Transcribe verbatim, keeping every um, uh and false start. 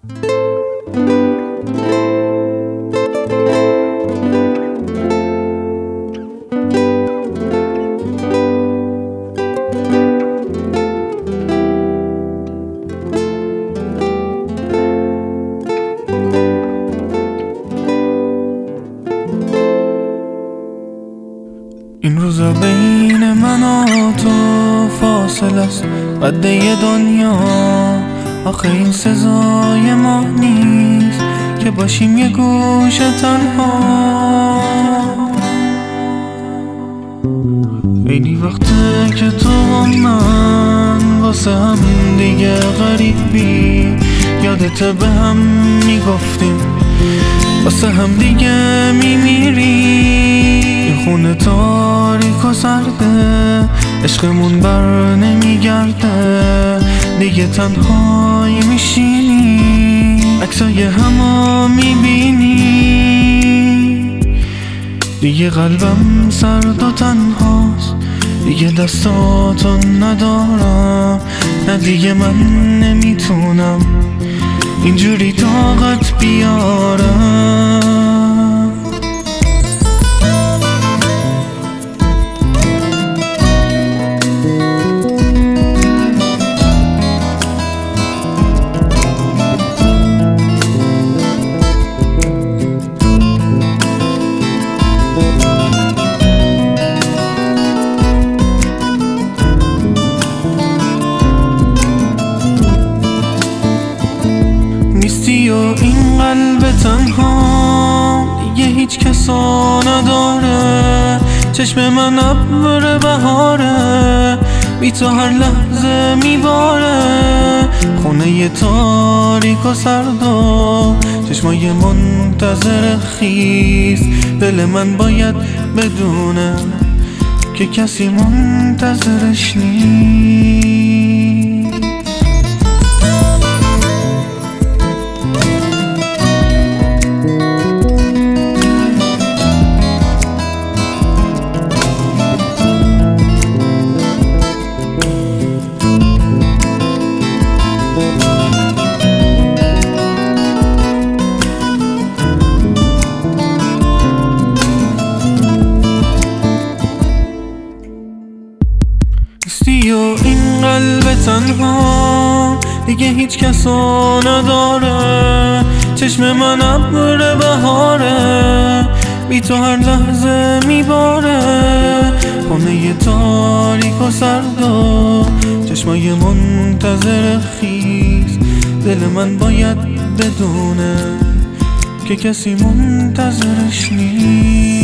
این روزا بین من و تو فاصله است قده دنیا، آخه این سزای ما نیست که باشیم یه گوشه تنها. خیلی وقته که تو و من واسه هم دیگه غریبی، یادت به هم میگفتیم واسه هم دیگه میمیریم. این خونه تاریک و سرده، عشقمون بر نمیگرده، دیگه تنهایی میشینی، عکسای همو میبینی. دیگه قلبم سرد و تنهاست، دیگه دستاتو ندارم، نه دیگه من نمیتونم اینجوری طاقت بیارم. نیستی و این قلب تنها دیگه هیچ کسا نداره، چشم من ابر بهاره، بی تو هر لحظه میباره. خونه ی تاریک و سرد و چشمای منتظر خیس، دل من باید بدونه که کسی منتظرش نیست. نیستی و این قلب تنها دیگه هیچ کسا نداره، چشم من ابر بهاره، بی تو هر لحظه میباره. خونه ی تاریک و سرد و چشمای منتظر خیز، دل من باید بدونه که کسی منتظرش نیست.